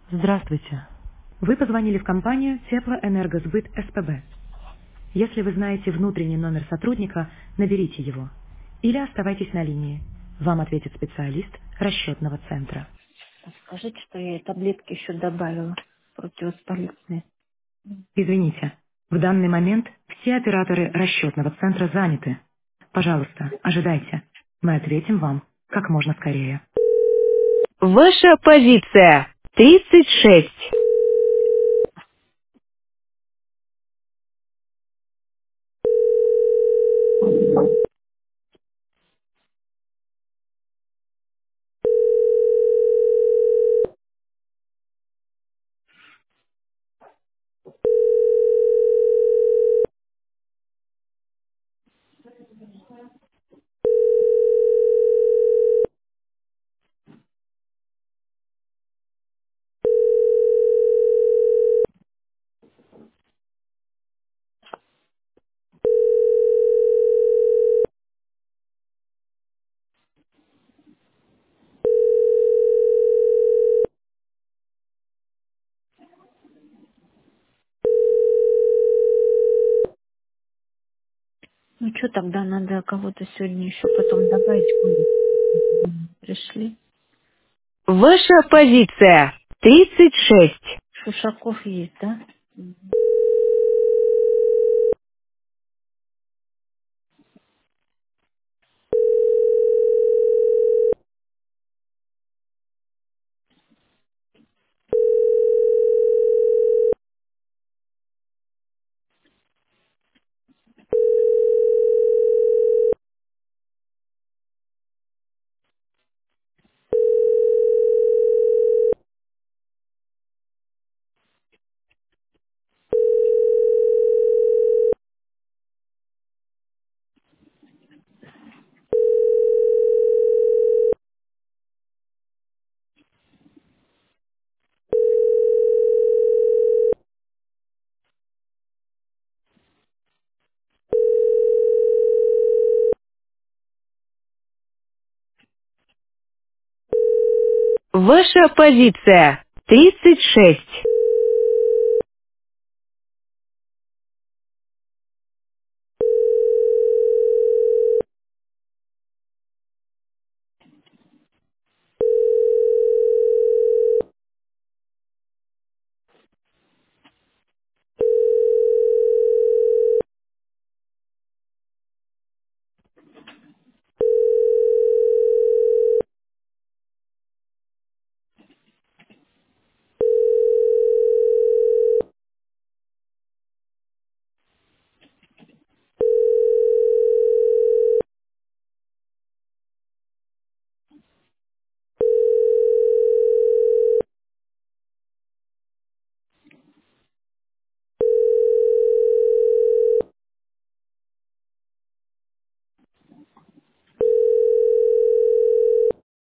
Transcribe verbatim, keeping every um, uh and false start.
Здравствуйте. Вы позвонили в компанию Теплоэнергосбыт СПБ. Если вы знаете внутренний номер сотрудника, наберите его. Или оставайтесь на линии. Вам ответит специалист расчетного центра. Скажите, что я и таблетки еще добавила противовоспалительные. Извините, в данный момент все операторы расчетного центра заняты. Пожалуйста, ожидайте. Мы ответим вам как можно скорее. Ваша позиция. тридцать шесть. Ну что, тогда надо кого-то сегодня еще потом добавить будет. Пришли. Ваша позиция. тридцать шесть. Шушаков есть, да? Ваша позиция. тридцать шесть.